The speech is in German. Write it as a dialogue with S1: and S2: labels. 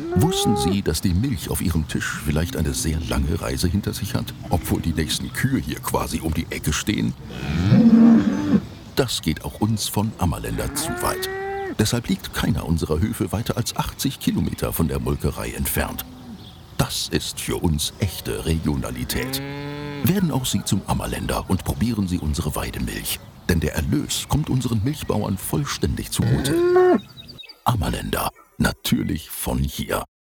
S1: Wussten Sie, dass die Milch auf Ihrem Tisch vielleicht eine sehr lange Reise hinter sich hat, obwohl die nächsten Kühe hier quasi um die Ecke stehen? Das geht auch uns von Ammerländer zu weit. Deshalb liegt keiner unserer Höfe weiter als 80 Kilometer von der Molkerei entfernt. Das ist für uns echte Regionalität. Werden auch Sie zum Ammerländer und probieren Sie unsere Weidemilch. Denn der Erlös kommt unseren Milchbauern vollständig zugute. Ammerländer, natürlich von hier.